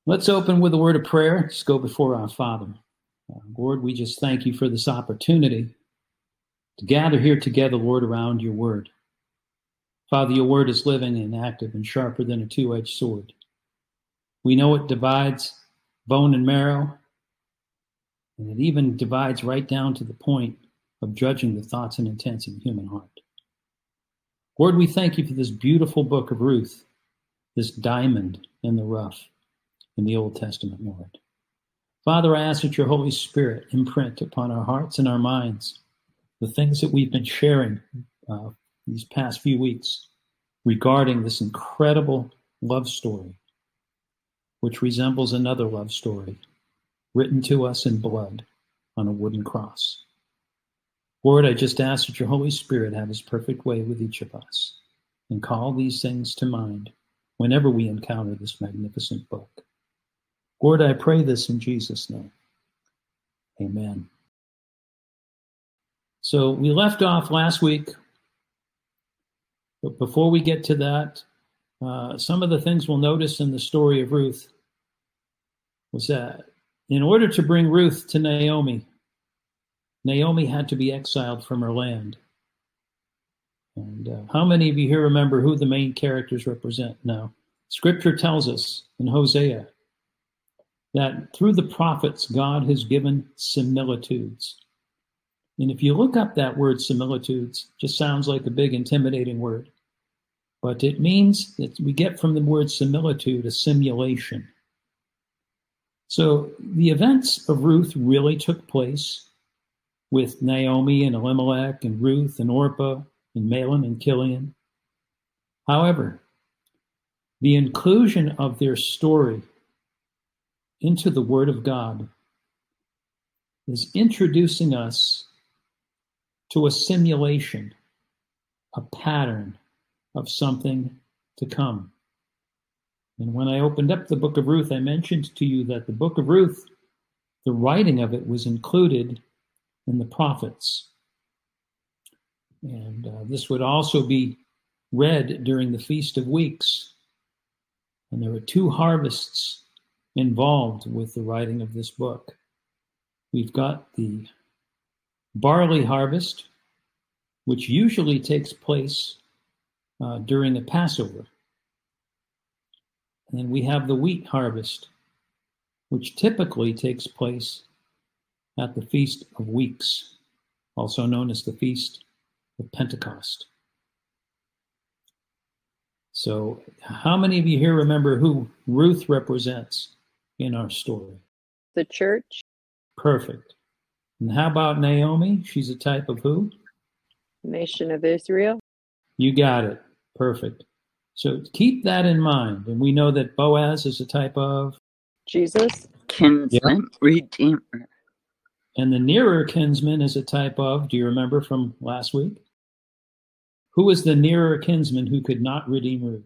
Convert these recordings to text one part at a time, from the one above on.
Let's open with a word of prayer. Let's go before our Father. Lord, we just thank you for this opportunity to gather here together, Lord, around your word. Father, your word is living and active and sharper than a two-edged sword. We know it divides bone and marrow, and it even divides right down to the point of judging the thoughts and intents of the human heart. Lord, we thank you for this beautiful book of Ruth, this diamond in the rough in the Old Testament, Lord. Father, I ask that your Holy Spirit imprint upon our hearts and our minds the things that we've been sharing these past few weeks regarding this incredible love story, which resembles another love story written to us in blood on a wooden cross. Lord, I just ask that your Holy Spirit have his perfect way with each of us and call these things to mind whenever we encounter this magnificent book. Lord, I pray this in Jesus' name. Amen. So we left off last week, but before we get to that, some of the things we'll notice in the story of Ruth was that in order to bring Ruth to Naomi, Naomi had to be exiled from her land. And how many of you here remember who the main characters represent now? Scripture tells us in Hosea that through the prophets, God has given similitudes. And if you look up that word similitudes, it just sounds like a big intimidating word. But it means that we get from the word similitude a simulation. So the events of Ruth really took place with Naomi and Elimelech and Ruth and Orpah and Mahlon and Chilion. However, the inclusion of their story into the Word of God is introducing us to a simulation, a pattern of something to come. And when I opened up the book of Ruth, I mentioned to you that the book of Ruth, the writing of it was included in the prophets. And this would also be read during the Feast of Weeks. And there were two harvests involved with the writing of this book. We've got the barley harvest, which usually takes place during the Passover. And we have the wheat harvest, which typically takes place at the Feast of Weeks, also known as the Feast of Pentecost. So how many of you here remember who Ruth represents in our story? The church. Perfect. And how about Naomi? She's a type of who? Nation of Israel. You got it. Perfect. So keep that in mind. And we know that Boaz is a type of? Jesus. Kinsman, Redeemer. And the nearer kinsman is a type of, do you remember from last week? Who was the nearer kinsman who could not redeem Ruth?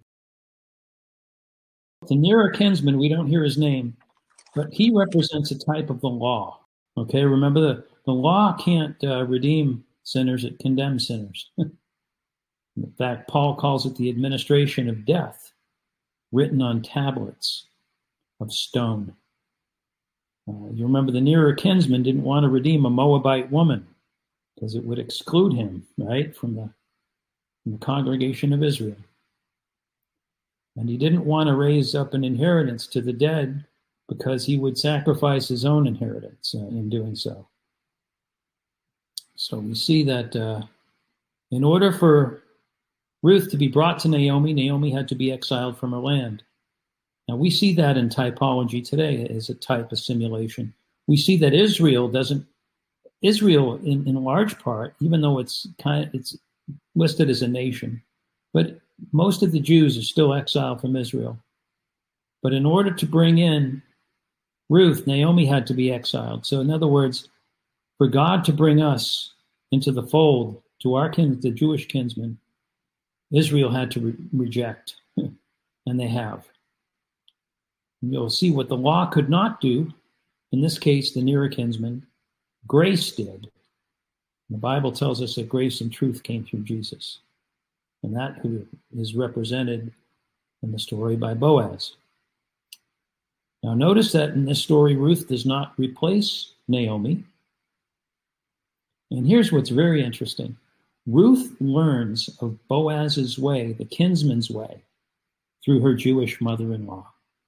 The nearer kinsman, we don't hear his name, but he represents a type of the law. Okay, remember the law can't redeem sinners, it condemns sinners. In fact, Paul calls it the administration of death, written on tablets of stone. You remember the nearer kinsman didn't want to redeem a Moabite woman because it would exclude him, right, from the congregation of Israel. And he didn't want to raise up an inheritance to the dead because he would sacrifice his own inheritance in doing so. So we see that in order for Ruth to be brought to Naomi, Naomi had to be exiled from her land. Now we see that in typology today as a type of simulation. We see that Israel in large part, even though it's listed as a nation, but most of the Jews are still exiled from Israel. But in order to bring in Ruth, Naomi had to be exiled. So in other words, for God to bring us into the fold, to our the Jewish kinsmen, Israel had to reject, and they have. And you'll see what the law could not do, in this case, the nearer kinsman, grace did. The Bible tells us that grace and truth came through Jesus. And that is represented in the story by Boaz. Now notice that in this story, Ruth does not replace Naomi. And here's what's very interesting. Ruth learns of Boaz's way, the kinsman's way, through her Jewish mother-in-law.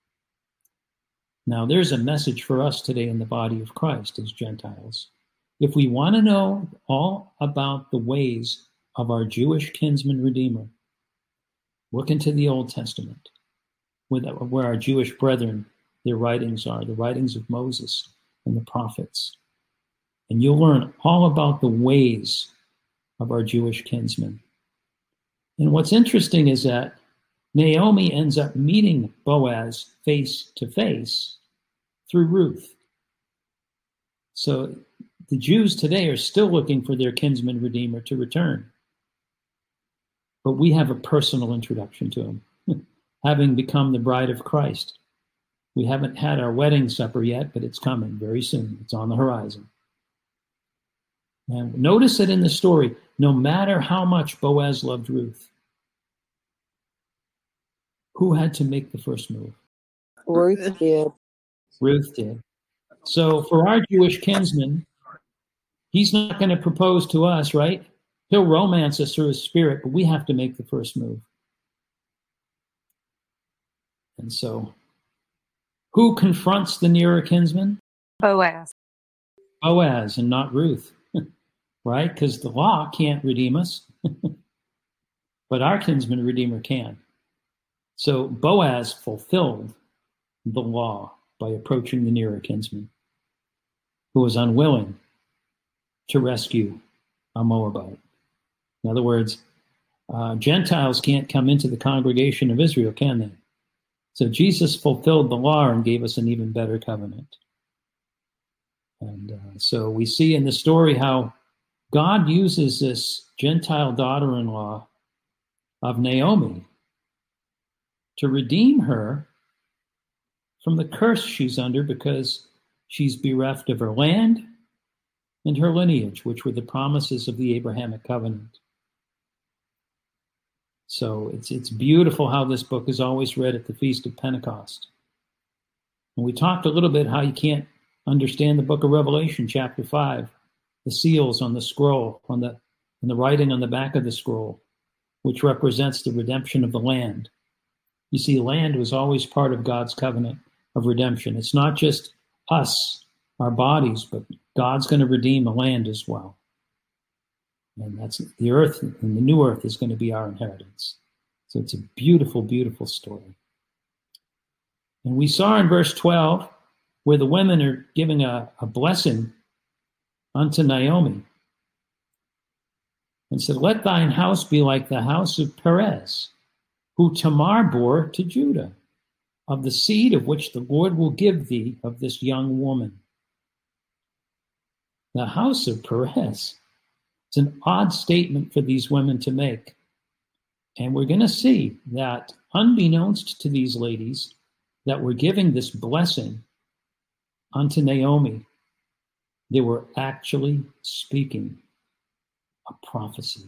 Now there's a message for us today in the body of Christ as Gentiles. If we want to know all about the ways of our Jewish kinsman redeemer, look into the Old Testament, where our Jewish brethren, their writings are, the writings of Moses and the prophets. And you'll learn all about the ways of our Jewish kinsmen. And what's interesting is that Naomi ends up meeting Boaz face to face through Ruth. So the Jews today are still looking for their kinsman redeemer to return. But we have a personal introduction to him, having become the bride of Christ. We haven't had our wedding supper yet, but it's coming very soon. It's on the horizon. And notice that in the story, no matter how much Boaz loved Ruth, who had to make the first move? Ruth did. Ruth did. So for our Jewish kinsman, he's not going to propose to us, right? He'll romance us through his spirit, but we have to make the first move. And so, who confronts the nearer kinsman? Boaz. Boaz and not Ruth, right? Because the law can't redeem us, but our kinsman redeemer can. So Boaz fulfilled the law by approaching the nearer kinsman, who was unwilling to rescue a Moabite. In other words, Gentiles can't come into the congregation of Israel, can they? So Jesus fulfilled the law and gave us an even better covenant. And so we see in the story how God uses this Gentile daughter-in-law of Naomi to redeem her from the curse she's under because she's bereft of her land and her lineage, which were the promises of the Abrahamic covenant. So it's beautiful how this book is always read at the Feast of Pentecost. And we talked a little bit how you can't understand the book of Revelation, chapter 5, the seals on the scroll, and the writing on the back of the scroll, which represents the redemption of the land. You see, land was always part of God's covenant of redemption. It's not just us, our bodies, but God's going to redeem the land as well. And that's the earth, and the new earth is going to be our inheritance. So it's a beautiful, beautiful story. And we saw in verse 12 where the women are giving a blessing unto Naomi. And said, let thine house be like the house of Perez, who Tamar bore to Judah, of the seed of which the Lord will give thee of this young woman. The house of Perez. It's an odd statement for these women to make. And we're going to see that unbeknownst to these ladies that were giving this blessing unto Naomi, they were actually speaking a prophecy.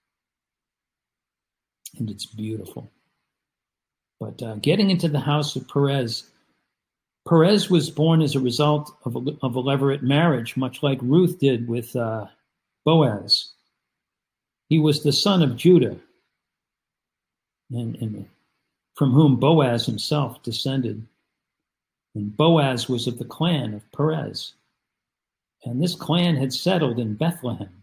And it's beautiful. But getting into the house of Perez, Perez was born as a result of a levirate marriage, much like Ruth did with Boaz. He was the son of Judah, and from whom Boaz himself descended. And Boaz was of the clan of Perez. And this clan had settled in Bethlehem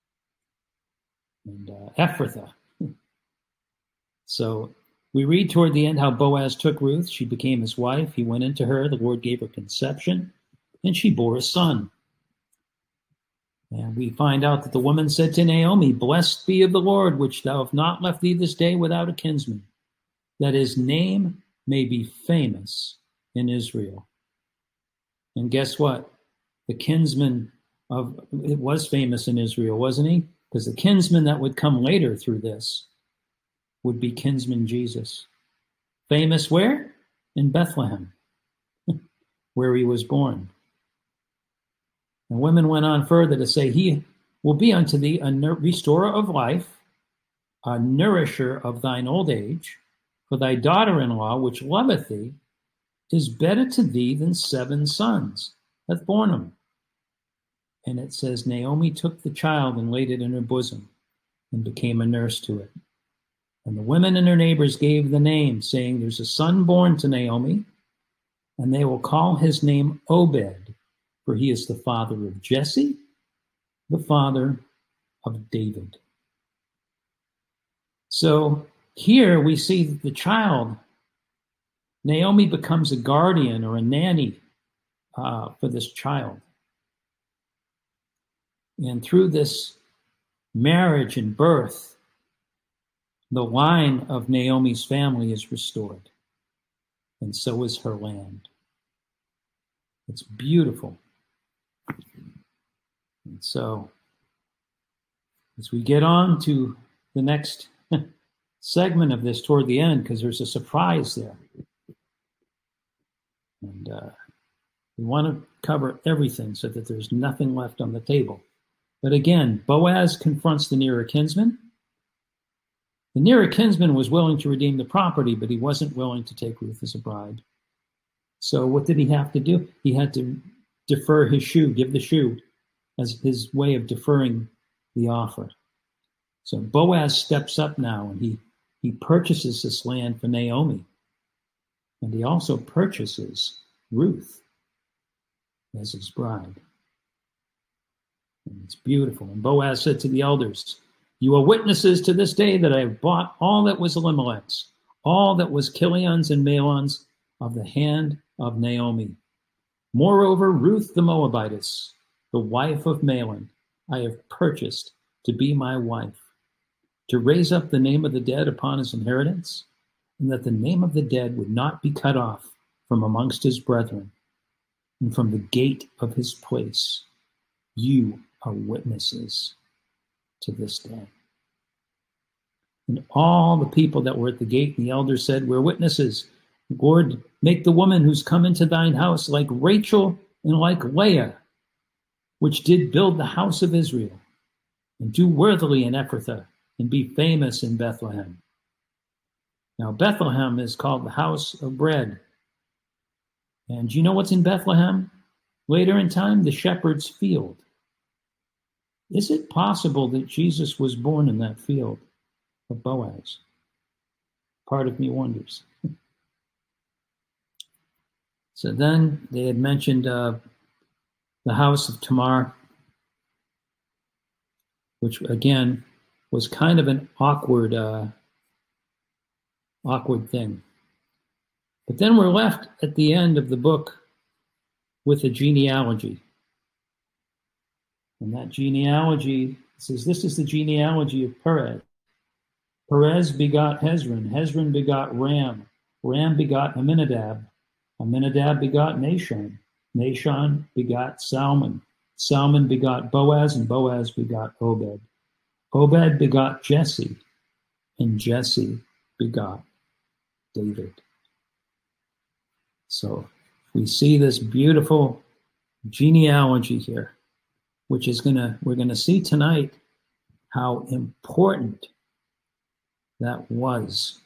and Ephrathah. So we read toward the end how Boaz took Ruth. She became his wife. He went into her. The Lord gave her conception, and she bore a son. And we find out that the woman said to Naomi, blessed be of the Lord, which thou have not left thee this day without a kinsman, that his name may be famous in Israel. And guess what? The kinsman it was famous in Israel, wasn't he? Because the kinsman that would come later through this would be kinsman Jesus. Famous where? In Bethlehem, where he was born. And women went on further to say, he will be unto thee a restorer of life, a nourisher of thine old age, for thy daughter-in-law, which loveth thee, is better to thee than 7 sons hath borne him. And it says, Naomi took the child and laid it in her bosom and became a nurse to it. And the women and her neighbors gave the name, saying, there's a son born to Naomi, and they will call his name Obed, for he is the father of Jesse, the father of David. So here we see that the child, Naomi becomes a guardian or a nanny for this child. And through this marriage and birth, the line of Naomi's family is restored, and so is her land. It's beautiful. And so, as we get on to the next segment of this toward the end, because there's a surprise there. And we want to cover everything so that there's nothing left on the table. But again, Boaz confronts the nearer kinsman. The nearer kinsman was willing to redeem the property, but he wasn't willing to take Ruth as a bride. So what did he have to do? He had to defer his shoe, give the shoe as his way of deferring the offer. So Boaz steps up now, and he purchases this land for Naomi. And he also purchases Ruth as his bride. And it's beautiful. And Boaz said to the elders, you are witnesses to this day that I have bought all that was Elimelech's, all that was Kilion's and Mahlon's of the hand of Naomi. Moreover, Ruth the Moabitess, the wife of Mahlon, I have purchased to be my wife, to raise up the name of the dead upon his inheritance, and that the name of the dead would not be cut off from amongst his brethren, and from the gate of his place. You are witnesses to this day. And all the people that were at the gate, the elders said, we're witnesses. Lord, make the woman who's come into thine house like Rachel and like Leah, which did build the house of Israel, and do worthily in Ephrathah, and be famous in Bethlehem. Now, Bethlehem is called the house of bread. And do you know what's in Bethlehem? Later in time, the shepherd's field. Is it possible that Jesus was born in that field of Boaz? Part of me wonders. So then they had mentioned the house of Tamar, which again was kind of an awkward thing. But then we're left at the end of the book with a genealogy. And that genealogy says, this is the genealogy of Perez. Perez begot Hezron. Hezron begot Ram. Ram begot Amminadab. Amminadab begot Nahshon. Nahshon begot Salmon. Salmon begot Boaz, and Boaz begot Obed. Obed begot Jesse, and Jesse begot David. So we see this beautiful genealogy here, which is we're gonna see tonight how important that was.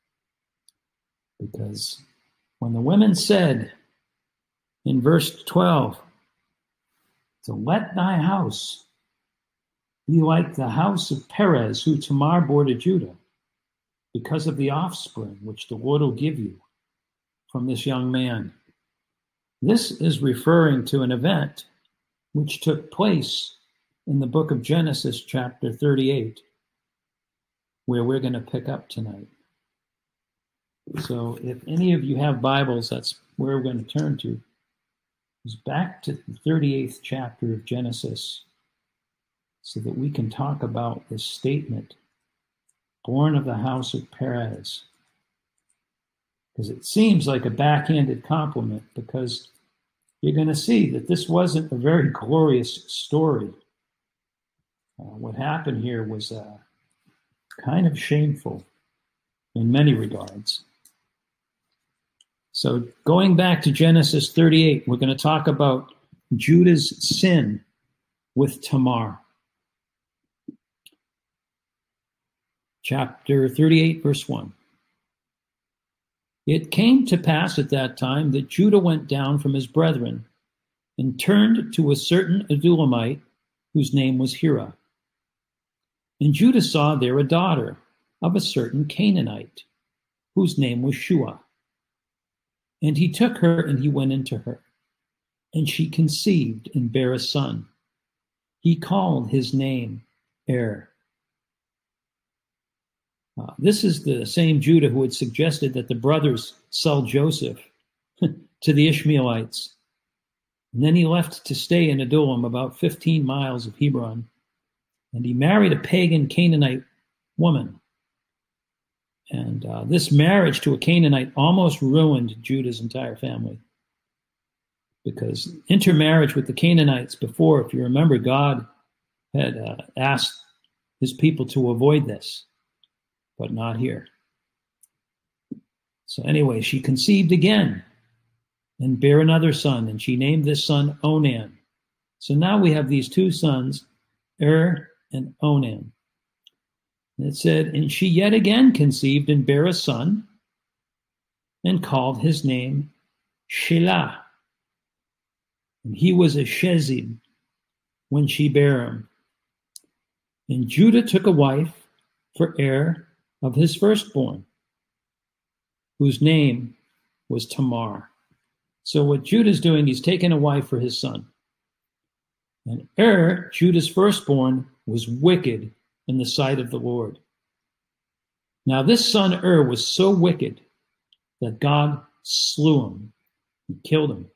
Because when the women said in verse 12, to let thy house be like the house of Perez, who Tamar bore to Judah, because of the offspring which the Lord will give you from this young man. This is referring to an event which took place in the book of Genesis, chapter 38, where we're going to pick up tonight. So if any of you have Bibles, that's where we're going to turn to. It's back to the 38th chapter of Genesis, so that we can talk about this statement, born of the house of Perez. Because it seems like a backhanded compliment, because you're going to see that this wasn't a very glorious story. What happened here was kind of shameful in many regards. So going back to Genesis 38, we're going to talk about Judah's sin with Tamar. Chapter 38, verse 1. It came to pass at that time that Judah went down from his brethren and turned to a certain Adullamite whose name was Hira. And Judah saw there a daughter of a certain Canaanite whose name was Shua. And he took her and he went into her. And she conceived and bare a son. He called his name This is the same Judah who had suggested that the brothers sell Joseph to the Ishmaelites. And then he left to stay in Adullam, about 15 miles of Hebron. And he married a pagan Canaanite woman. And this marriage to a Canaanite almost ruined Judah's entire family. Because intermarriage with the Canaanites before, if you remember, God had asked his people to avoid this, but not here. So anyway, she conceived again and bare another son, and she named this son Onan. So now we have these two sons, and Onan. And it said, and she yet again conceived and bare a son, and called his name Shelah. And he was a Shezib when she bare him. And Judah took a wife for of his firstborn, whose name was Tamar. So what Judah's doing, he's taking a wife for his son. And Judah's firstborn, was wicked in the sight of the Lord. Now this son was so wicked that God slew him and killed him.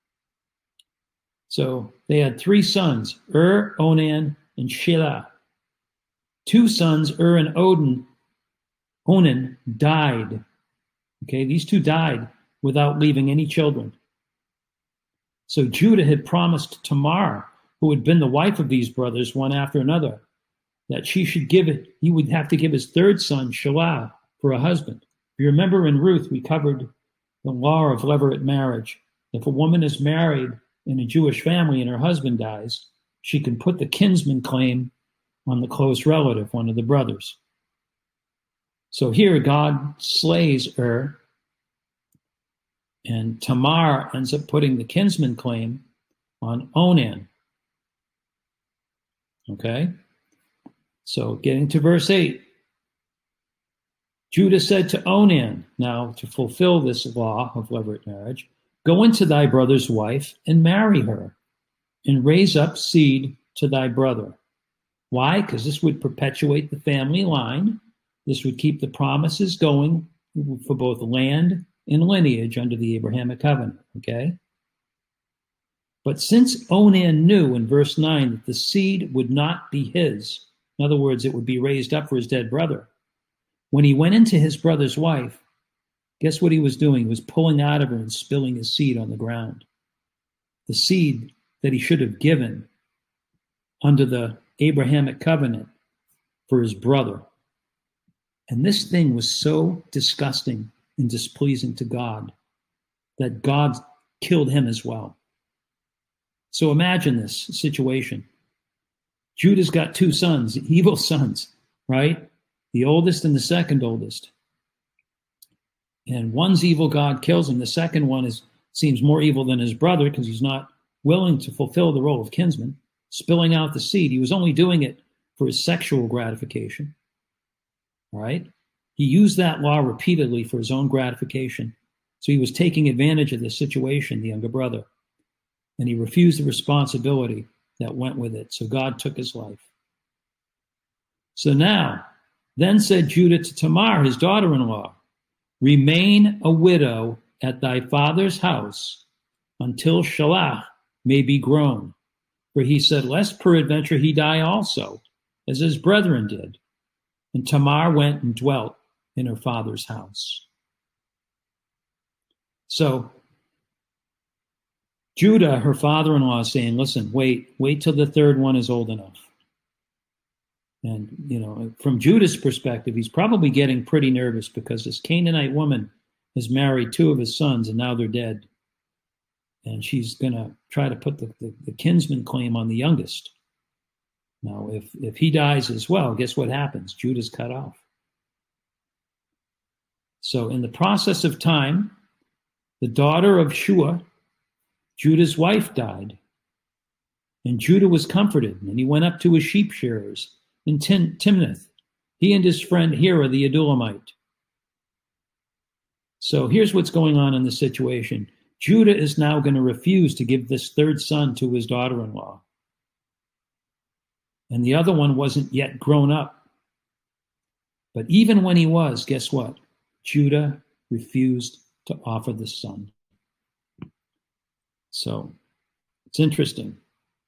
So they had three sons, Onan, and Shelah. Two sons, and Onan died. Okay, these two died without leaving any children. So Judah had promised Tamar, who had been the wife of these brothers one after another, that he would have to give his third son, Shelah, for a husband. If you remember in Ruth, we covered the law of levirate marriage. If a woman is married in a Jewish family and her husband dies, she can put the kinsman claim on the close relative, one of the brothers. So here God slays and Tamar ends up putting the kinsman claim on Onan. Okay? So getting to verse 8. Judah said to Onan, now to fulfill this law of levirate marriage, go into thy brother's wife and marry her, and raise up seed to thy brother. Why? Because this would perpetuate the family line. This would keep the promises going for both land and lineage under the Abrahamic covenant, okay? But since Onan knew in verse 9 that the seed would not be his, in other words, it would be raised up for his dead brother, when he went into his brother's wife, guess what he was doing? He was pulling out of her and spilling his seed on the ground. The seed that he should have given under the Abrahamic covenant for his brother. And this thing was so disgusting and displeasing to God that God killed him as well. So imagine this situation. Judah's got two sons, evil sons, right? The oldest and the second oldest. And one's evil, God kills him. The second one seems more evil than his brother because he's not willing to fulfill the role of kinsman, spilling out the seed. He was only doing it for his sexual gratification. All right? He used that law repeatedly for his own gratification. So he was taking advantage of the situation, the younger brother. And he refused the responsibility that went with it. So God took his life. So now, then said Judah to Tamar, his daughter-in-law, remain a widow at thy father's house until Shelah may be grown. For he said, lest peradventure he die also, as his brethren did. And Tamar went and dwelt in her father's house. So Judah, her father-in-law, is saying, listen, wait till the third one is old enough. And, from Judah's perspective, he's probably getting pretty nervous because this Canaanite woman has married two of his sons and now they're dead. And she's going to try to put the kinsman claim on the youngest. Now, if he dies as well, guess what happens? Judah's cut off. So in the process of time, the daughter of Shua, Judah's wife, died. And Judah was comforted, and he went up to his sheep shearers in Timnath, he and his friend Hira the Adullamite. So here's what's going on in the situation. Judah is now going to refuse to give this third son to his daughter-in-law. And the other one wasn't yet grown up. But even when he was, guess what? Judah refused to offer the son. So it's interesting.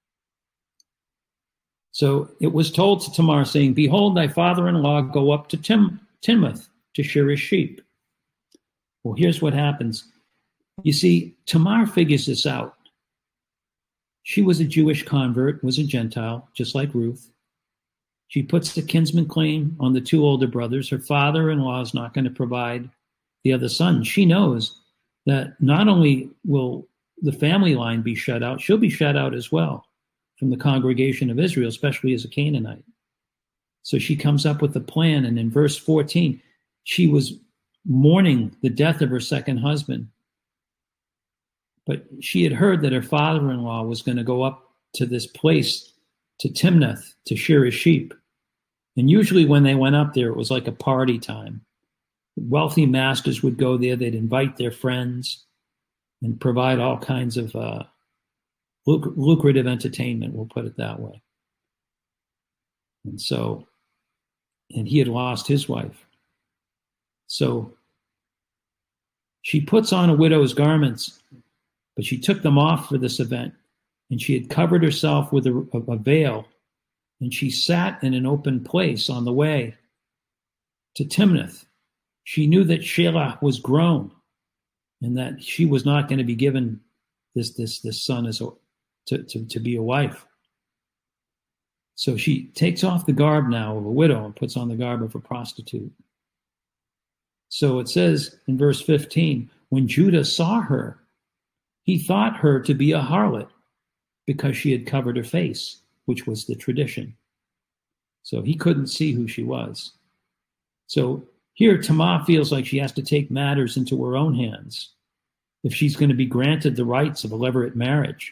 So it was told to Tamar, saying, behold, thy father-in-law go up to Timnath to shear his sheep. Well, here's what happens. You see, Tamar figures this out. She was a Jewish convert, was a Gentile, just like Ruth. She puts the kinsman claim on the two older brothers. Her father-in-law is not going to provide the other son. She knows that not only will the family line be shut out, she'll be shut out as well from the congregation of Israel, especially as a Canaanite. So she comes up with a plan, and in verse 14, she was mourning the death of her second husband. But she had heard that her father-in-law was going to go up to this place, to Timnath, to shear his sheep. And usually when they went up there, it was like a party time. Wealthy masters would go there. They'd invite their friends and provide all kinds of lucrative entertainment, we'll put it that way. And he had lost his wife. So she puts on a widow's garments, but she took them off for this event, and she had covered herself with a veil, and she sat in an open place on the way to Timnath. She knew that Shelah was grown, and that she was not going to be given this son to be a wife. So she takes off the garb now of a widow and puts on the garb of a prostitute. So it says in verse 15, when Judah saw her, he thought her to be a harlot because she had covered her face, which was the tradition. So he couldn't see who she was. So here Tamar feels like she has to take matters into her own hands if she's going to be granted the rights of a levirate marriage.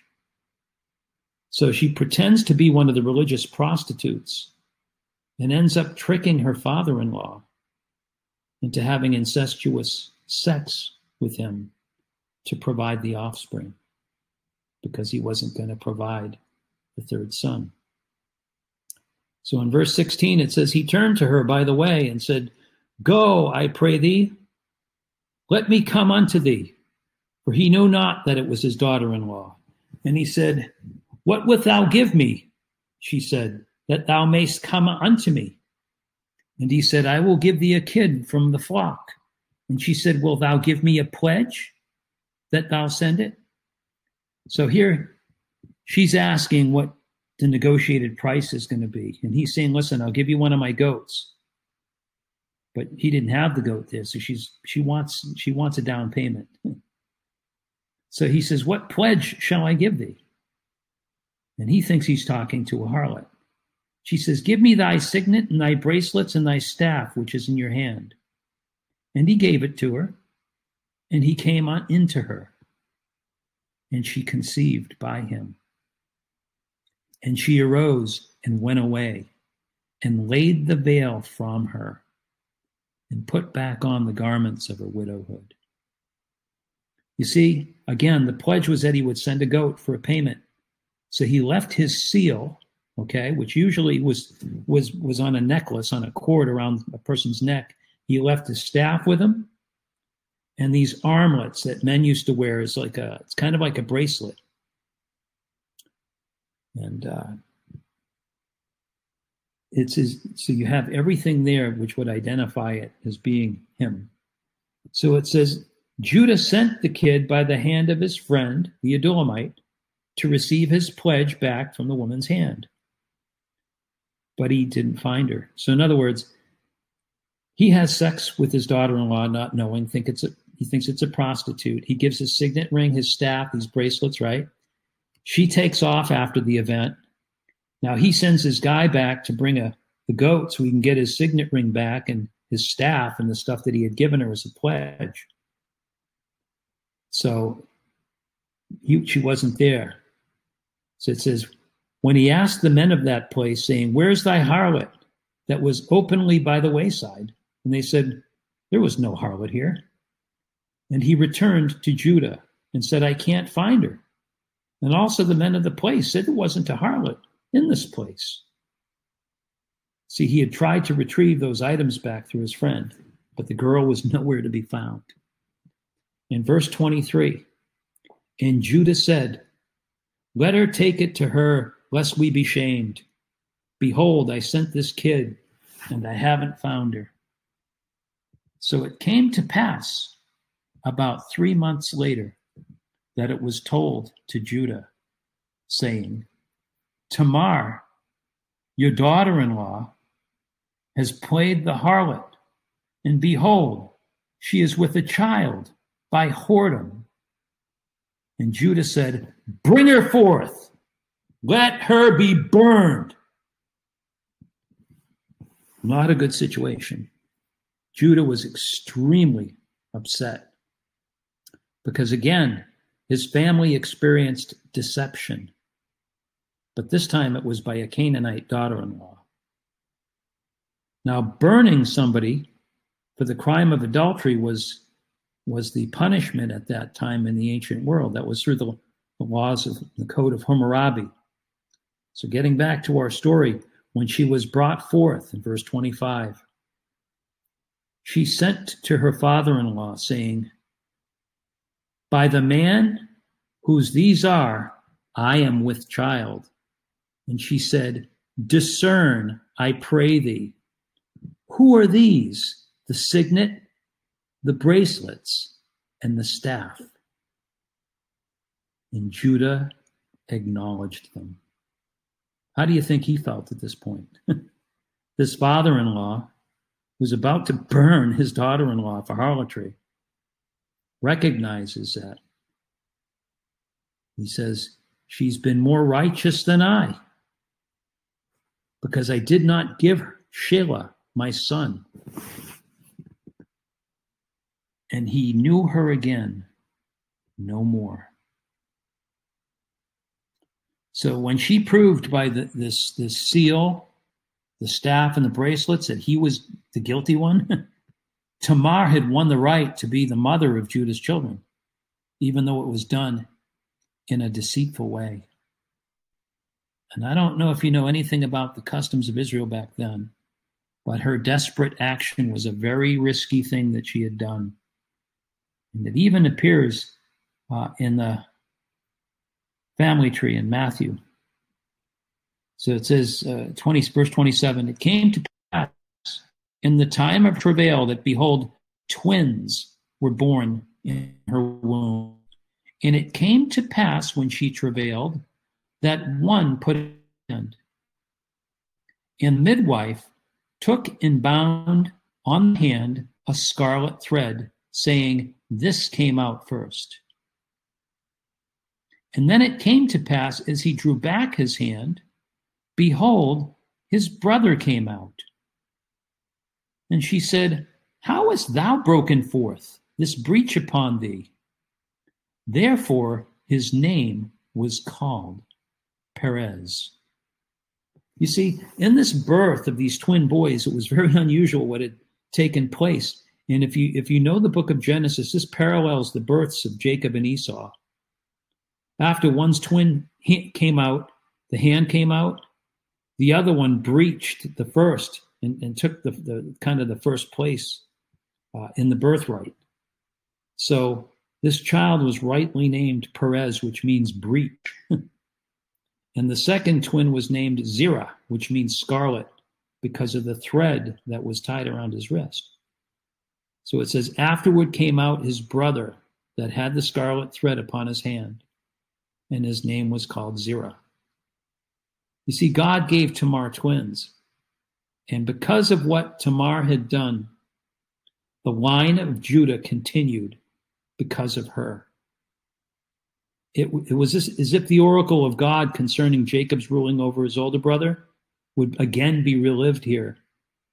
So she pretends to be one of the religious prostitutes and ends up tricking her father-in-law into having incestuous sex with him to provide the offspring, because he wasn't going to provide the third son. So in verse 16, it says, he turned to her by the way and said, go, I pray thee, let me come unto thee. For he knew not that it was his daughter-in-law. And he said, what wilt thou give me? She said, that thou mayst come unto me. And he said, I will give thee a kid from the flock. And she said, wilt thou give me a pledge that thou send it? So here she's asking what the negotiated price is going to be. And he's saying, listen, I'll give you one of my goats. But he didn't have the goat there, so she wants a down payment. So he says, what pledge shall I give thee? And he thinks he's talking to a harlot. She says, give me thy signet and thy bracelets and thy staff, which is in your hand. And he gave it to her, and he came on into her, and she conceived by him. And she arose and went away, and laid the veil from her, and put back on the garments of her widowhood. You see, again, the pledge was that he would send a goat for a payment. So he left his seal, okay, which usually was on a necklace, on a cord around a person's neck. He left his staff with him, and these armlets that men used to wear it's kind of like a bracelet. And so you have everything there which would identify it as being him. So it says, Judah sent the kid by the hand of his friend, the Adullamite, to receive his pledge back from the woman's hand. But he didn't find her. So in other words, he has sex with his daughter-in-law, not knowing, he thinks it's a prostitute. He gives his signet ring, his staff, these bracelets, right? She takes off after the event. Now he sends his guy back to bring the goat so he can get his signet ring back and his staff and the stuff that he had given her as a pledge. So she wasn't there. So it says, when he asked the men of that place, saying, where's thy harlot that was openly by the wayside? And they said, there was no harlot here. And he returned to Judah and said, I can't find her. And also the men of the place said there wasn't a harlot in this place. See, he had tried to retrieve those items back through his friend, but the girl was nowhere to be found. In verse 23, and Judah said, let her take it to her, lest we be shamed. Behold, I sent this kid, and I haven't found her. So it came to pass about 3 months later that it was told to Judah, saying, Tamar, your daughter-in-law, has played the harlot, and behold, she is with a child by whoredom. And Judah said, bring her forth, let her be burned. Not a good situation. Judah was extremely upset because, again, his family experienced deception, but this time it was by a Canaanite daughter-in-law. Now, burning somebody for the crime of adultery was the punishment at that time in the ancient world. That was through the laws of the Code of Hammurabi. So getting back to our story, when she was brought forth in verse 25, she sent to her father-in-law, saying, by the man whose these are, I am with child. And she said, discern, I pray thee. Who are these? The signet, the bracelets, and the staff. And Judah acknowledged them. How do you think he felt at this point? This father-in-law who's about to burn his daughter-in-law for harlotry recognizes that. He says, she's been more righteous than I, because I did not give her Shelah, my son. And he knew her again no more. So when she proved by this seal, the staff, and the bracelets that he was the guilty one, Tamar had won the right to be the mother of Judah's children, even though it was done in a deceitful way. And I don't know if you know anything about the customs of Israel back then, but her desperate action was a very risky thing that she had done. And it even appears in the family tree in Matthew. So it says, verse 27, it came to pass in the time of travail that, behold, twins were born in her womb. And it came to pass when she travailed that one put an end. And the midwife took and bound on the hand a scarlet thread, saying, this came out first. And then it came to pass, as he drew back his hand, behold, his brother came out. And she said, how hast thou broken forth this breach upon thee? Therefore his name was called Perez. You see, in this birth of these twin boys, it was very unusual what had taken place. And if you know the book of Genesis, this parallels the births of Jacob and Esau. After one's twin came out, the hand came out, the other one breached the first and took the kind of the first place in the birthright. So this child was rightly named Perez, which means breach. And the second twin was named Zerah, which means scarlet, because of the thread that was tied around his wrist. So it says, afterward came out his brother that had the scarlet thread upon his hand, and his name was called Zerah. You see, God gave Tamar twins. And because of what Tamar had done, the line of Judah continued because of her. It was as if the oracle of God concerning Jacob's ruling over his older brother would again be relived here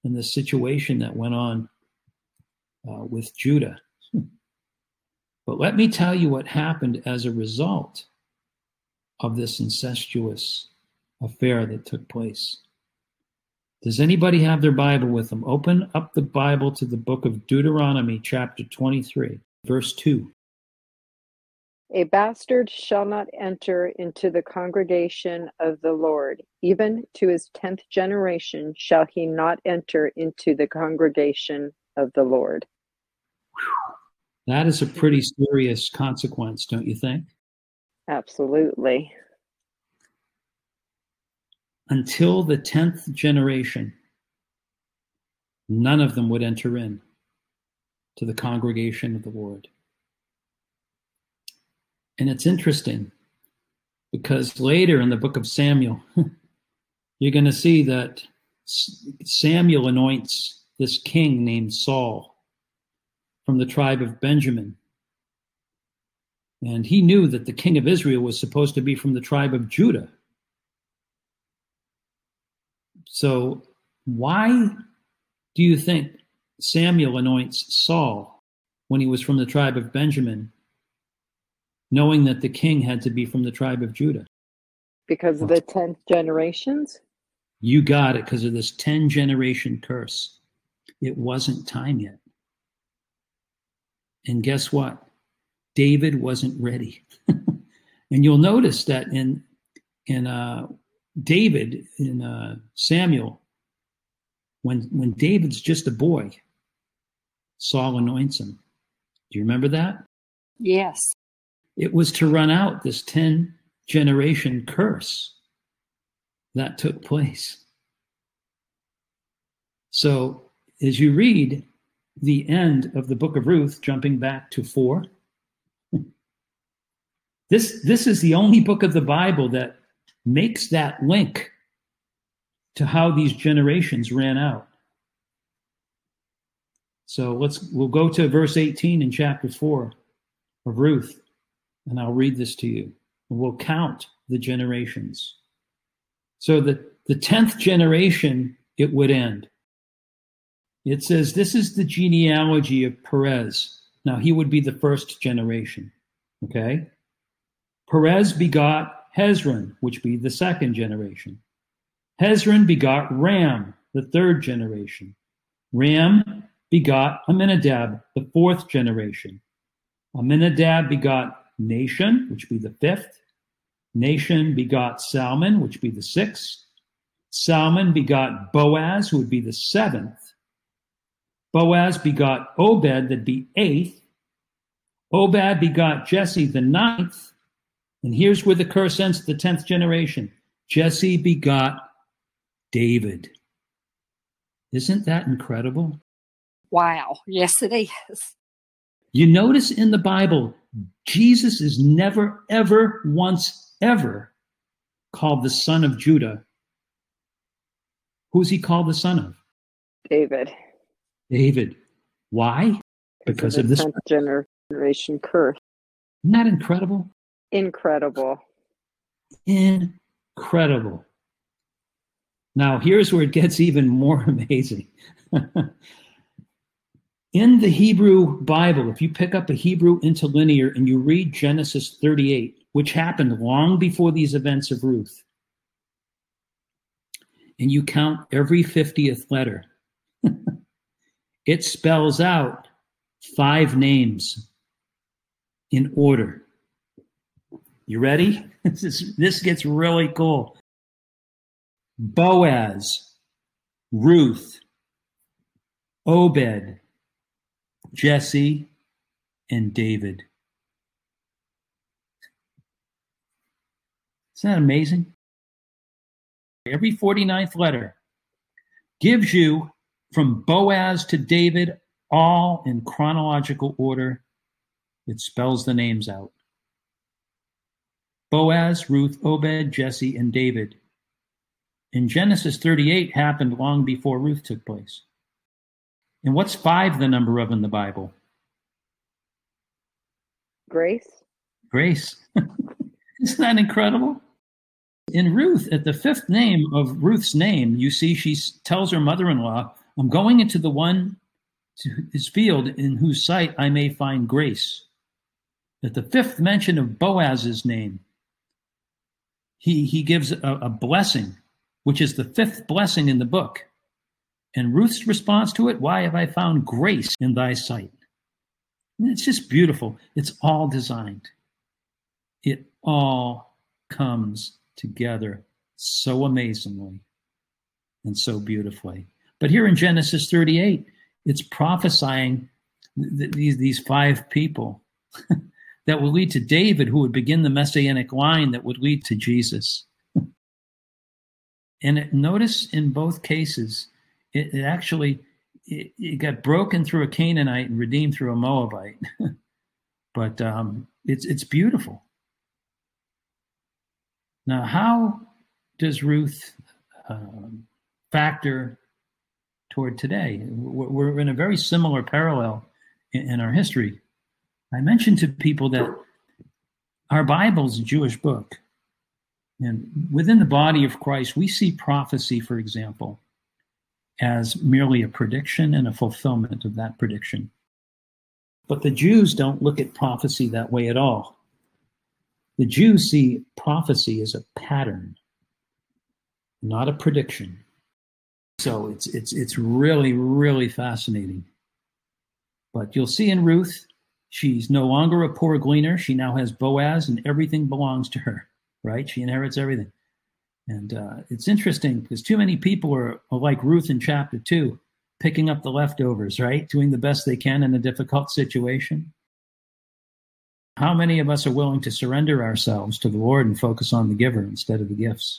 and the situation that went on with Judah. But let me tell you what happened as a result of this incestuous affair that took place. Does anybody have their Bible with them? Open up the Bible to the book of Deuteronomy, chapter 23, verse 2. A bastard shall not enter into the congregation of the Lord. Even to his 10th generation shall he not enter into the congregation of the Lord. That is a pretty serious consequence, don't you think? Absolutely. Until the 10th generation, none of them would enter in to the congregation of the Lord. And it's interesting because later in the book of Samuel, you're going to see that Samuel anoints this king named Saul from the tribe of Benjamin. And he knew that the king of Israel was supposed to be from the tribe of Judah. So why do you think Samuel anoints Saul when he was from the tribe of Benjamin, knowing that the king had to be from the tribe of Judah? Because of the 10th generations? You got it, because of this 10-generation curse. It wasn't time yet. And guess what? David wasn't ready. And you'll notice that in David, in Samuel, when David's just a boy, Saul anoints him. Do you remember that? Yes. It was to run out this 10-generation curse that took place. So as you read the end of the book of Ruth, jumping back to 4, this is the only book of the Bible that makes that link to how these generations ran out. So we'll go to verse 18 in chapter 4 of Ruth, and I'll read this to you. And we'll count the generations. So the 10th generation, it would end. It says, this is the genealogy of Perez. Now, he would be the first generation, okay? Perez begot Hezron, which be the second generation. Hezron begot Ram, the third generation. Ram begot Amminadab, the fourth generation. Amminadab begot Nahshon, which be the fifth. Nahshon begot Salmon, which be the sixth. Salmon begot Boaz, who would be the seventh. Boaz begot Obed, that'd be eighth. Obed begot Jesse, the ninth. And here's where the curse ends, the 10th generation. Jesse begot David. Isn't that incredible? Wow. Yes, it is. You notice in the Bible, Jesus is never, ever, once, ever called the son of Judah. Who's he called the son of? David. David. Why? Because of this 10th generation curse. Isn't that incredible? Incredible. Incredible. Now, here's where it gets even more amazing. In the Hebrew Bible, if you pick up a Hebrew interlinear and you read Genesis 38, which happened long before these events of Ruth, and you count every 50th letter, it spells out 5 names in order. You ready? This gets really cool. Boaz, Ruth, Obed, Jesse, and David. Isn't that amazing? Every 49th letter gives you from Boaz to David, all in chronological order. It spells the names out. Boaz, Ruth, Obed, Jesse, and David. In Genesis 38 happened long before Ruth took place. And what's 5 the number of in the Bible? Grace. Grace. Isn't that incredible? In Ruth, at the 5th name of Ruth's name, you see she tells her mother-in-law, I'm going into the one to his field in whose sight I may find grace. At the fifth mention of Boaz's name, he gives a blessing, which is the fifth blessing in the book. And Ruth's response to it, why have I found grace in thy sight? And it's just beautiful. It's all designed. It all comes together so amazingly and so beautifully. But here in Genesis 38, it's prophesying these five people that will lead to David, who would begin the messianic line that would lead to Jesus. And notice in both cases, it actually got broken through a Canaanite and redeemed through a Moabite. But it's beautiful. Now, how does Ruth factor toward today? We're in a very similar parallel in our history. I mentioned to people that our Bible is a Jewish book. And within the body of Christ, we see prophecy, for example, as merely a prediction and a fulfillment of that prediction. But the Jews don't look at prophecy that way at all. The Jews see prophecy as a pattern, not a prediction. So it's really, really fascinating. But you'll see in Ruth, she's no longer a poor gleaner. She now has Boaz, and everything belongs to her, right? She inherits everything. And it's interesting because too many people are like Ruth in chapter 2, picking up the leftovers, right? Doing the best they can in a difficult situation. How many of us are willing to surrender ourselves to the Lord and focus on the giver instead of the gifts?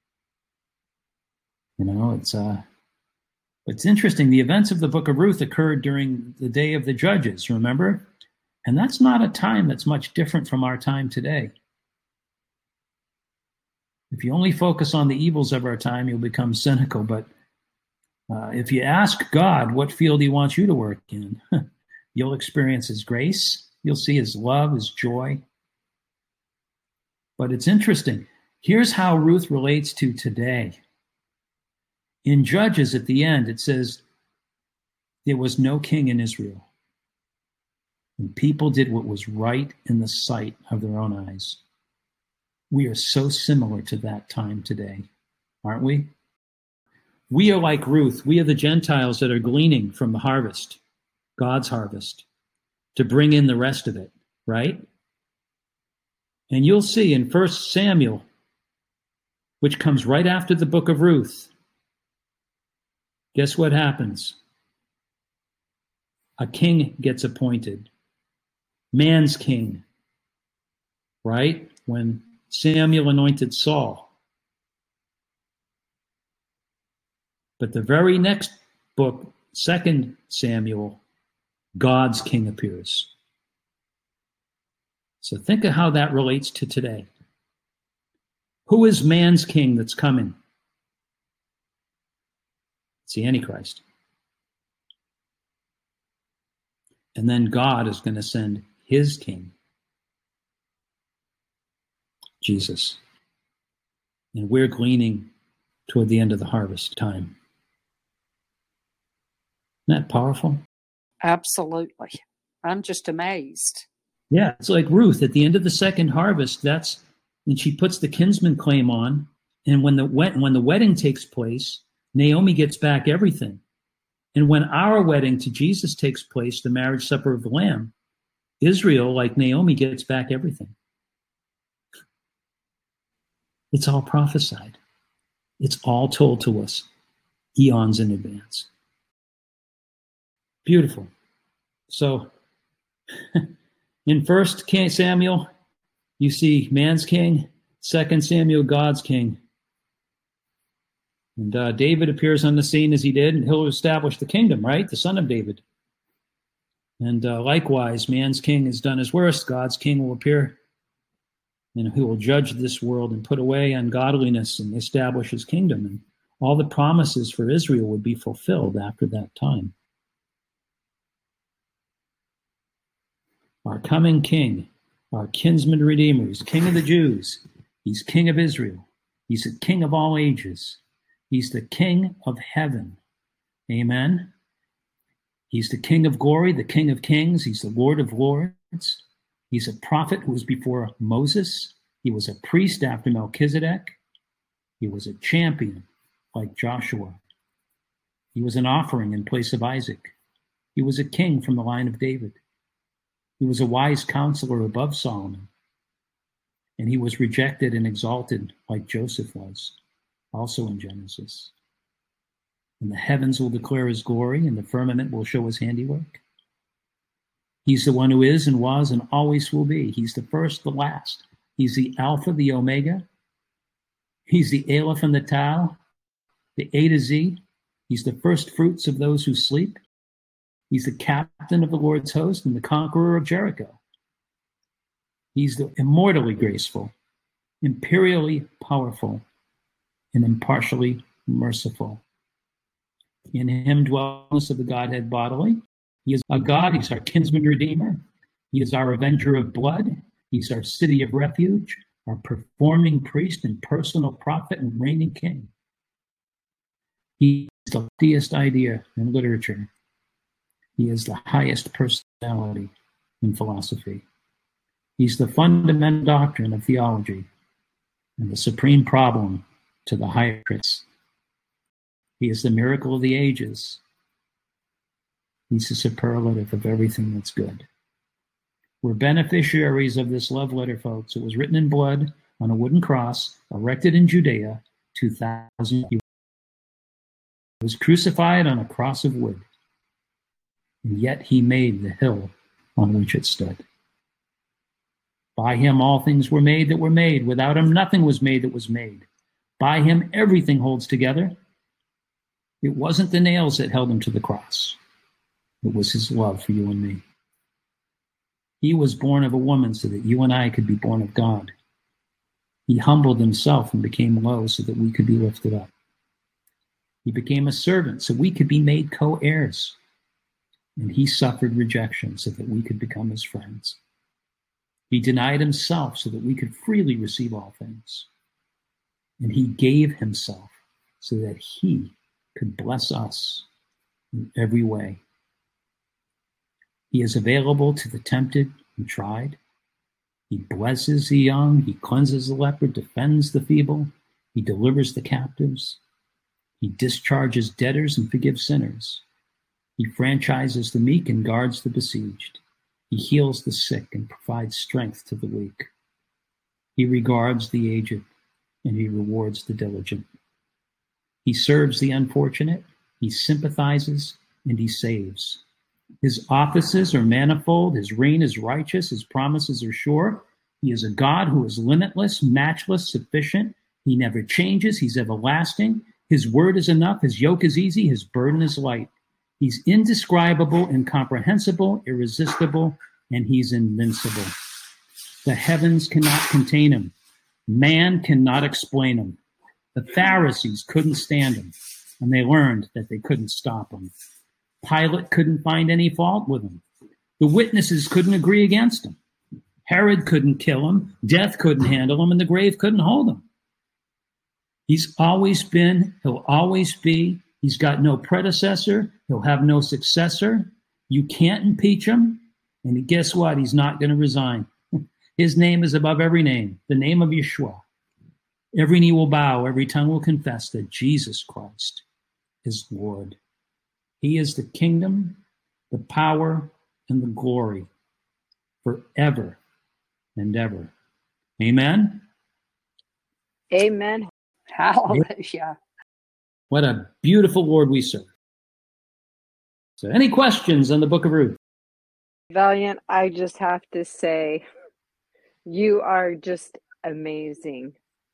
You know, it's interesting. The events of the book of Ruth occurred during the day of the judges, remember? And that's not a time that's much different from our time today. If you only focus on the evils of our time, you'll become cynical. But if you ask God what field he wants you to work in, you'll experience his grace. You'll see his love, his joy. But it's interesting. Here's how Ruth relates to today. In Judges, at the end, it says, there was no king in Israel. And people did what was right in the sight of their own eyes. We are so similar to that time today, aren't we? We are like Ruth. We are the Gentiles that are gleaning from the harvest, God's harvest, to bring in the rest of it, right? And you'll see in 1 Samuel, which comes right after the book of Ruth, guess what happens? A king gets appointed. Man's king, right? When Samuel anointed Saul. But the very next book, 2 Samuel, God's king appears. So think of how that relates to today. Who is man's king that's coming? It's the Antichrist. And then God is going to send his king, Jesus. And we're gleaning toward the end of the harvest time. Isn't that powerful? Absolutely. I'm just amazed. Yeah, it's like Ruth at the end of the second harvest. That's when she puts the kinsman claim on, and when the wedding takes place, Naomi gets back everything. And when our wedding to Jesus takes place, the marriage supper of the Lamb, Israel, like Naomi, gets back everything. It's all prophesied. It's all told to us eons in advance. Beautiful. So in 1 Samuel, you see man's king. 2 Samuel, God's king. And David appears on the scene as he did, and he'll establish the kingdom, right? The son of David. And likewise, man's king has done his worst. God's king will appear, and he will judge this world and put away ungodliness and establish his kingdom. And all the promises for Israel would be fulfilled after that time. Our coming king, our kinsman redeemer, he's king of the Jews. He's king of Israel. He's the king of all ages. He's the king of heaven. Amen. He's the King of glory, the King of kings. He's the Lord of lords. He's a prophet who was before Moses. He was a priest after Melchizedek. He was a champion like Joshua. He was an offering in place of Isaac. He was a king from the line of David. He was a wise counselor above Solomon. And he was rejected and exalted like Joseph was, also in Genesis. And the heavens will declare his glory, and the firmament will show his handiwork. He's the one who is and was and always will be. He's the first, the last. He's the Alpha, the Omega. He's the Aleph and the Tau, the A to Z. He's the first fruits of those who sleep. He's the captain of the Lord's host and the conqueror of Jericho. He's the immortally graceful, imperially powerful, and impartially merciful. In him dwells of the Godhead bodily. He is a God. He's our kinsman redeemer. He is our avenger of blood. He's our city of refuge, our performing priest and personal prophet and reigning king. He's the loftiest idea in literature. He is the highest personality in philosophy. He's the fundamental doctrine of theology and the supreme problem to the higher critics. He is the miracle of the ages. He's the superlative of everything that's good. We're beneficiaries of this love letter, folks. It was written in blood on a wooden cross, erected in Judea 2,000 years ago. It was crucified on a cross of wood, and yet he made the hill on which it stood. By him all things were made that were made. Without him nothing was made that was made. By him everything holds together. It wasn't the nails that held him to the cross. It was his love for you and me. He was born of a woman so that you and I could be born of God. He humbled himself and became low so that we could be lifted up. He became a servant so we could be made co-heirs. And he suffered rejection so that we could become his friends. He denied himself so that we could freely receive all things. And he gave himself so that he could bless us in every way. He is available to the tempted and tried. He blesses the young. He cleanses the leper, defends the feeble. He delivers the captives. He discharges debtors and forgives sinners. He franchises the meek and guards the besieged. He heals the sick and provides strength to the weak. He regards the aged and he rewards the diligent. He serves the unfortunate. He sympathizes and he saves. His offices are manifold. His reign is righteous. His promises are sure. He is a God who is limitless, matchless, sufficient. He never changes. He's everlasting. His word is enough. His yoke is easy. His burden is light. He's indescribable, incomprehensible, irresistible, and he's invincible. The heavens cannot contain him. Man cannot explain him. The Pharisees couldn't stand him, and they learned that they couldn't stop him. Pilate couldn't find any fault with him. The witnesses couldn't agree against him. Herod couldn't kill him. Death couldn't handle him, and the grave couldn't hold him. He's always been, he'll always be. He's got no predecessor. He'll have no successor. You can't impeach him. And guess what? He's not going to resign. His name is above every name, the name of Yeshua. Every knee will bow, every tongue will confess that Jesus Christ is Lord. He is the kingdom, the power, and the glory forever and ever. Amen? Amen. Hallelujah. What a beautiful Lord we serve. So any questions on the book of Ruth? Valiant, I just have to say, you are just amazing.